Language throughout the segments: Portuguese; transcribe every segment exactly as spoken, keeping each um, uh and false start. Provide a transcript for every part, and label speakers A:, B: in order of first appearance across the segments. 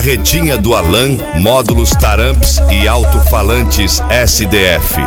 A: Retinha do Alan, módulos Taramps e alto-falantes S D F.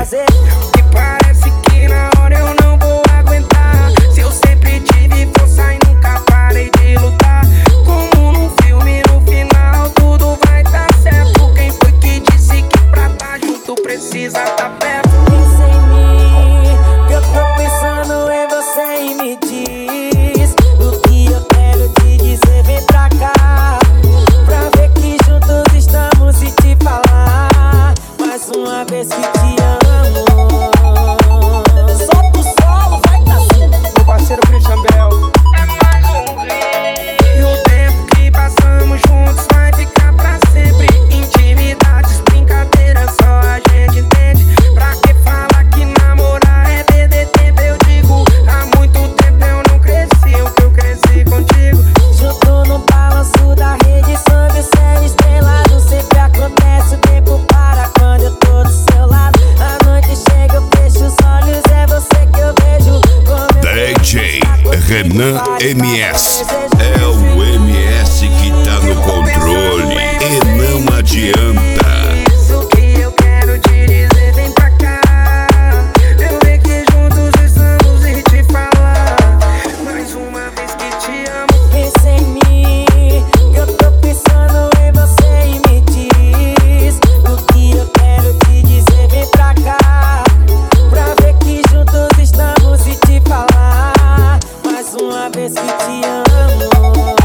B: Precisa tá perto. Pensa em mim, que eu tô pensando em você e me diz o que eu quero te dizer, vem pra cá, pra ver que juntos estamos e te falar mais uma vez que te amo. Solta o solo, vai Cassim.
C: Meu parceiro Christian Bell.
B: É mais um rei. E o tempo que passamos juntos vai ficar pra sempre. Intimidades, brincadeiras, só a gente entende. Pra que falar que namorar é perder tempo? Eu digo, há muito tempo eu não cresci o que eu cresci contigo. Junto no balanço da rede, sob o céu estrelado. Sempre acontece, o tempo para quando eu tô do seu lado. A noite chega, eu fecho os olhos, é você que eu vejo.
A: D J Renan M S. É o M S que tá no controle e não adianta.
B: O que eu quero te dizer, vem pra cá, eu ver que juntos estamos e te falar mais uma vez que te amo. Pensa em mim, que eu tô pensando em você e me diz o que eu quero te dizer, vem pra cá, pra ver que juntos estamos e te falar mais uma vez que te amo.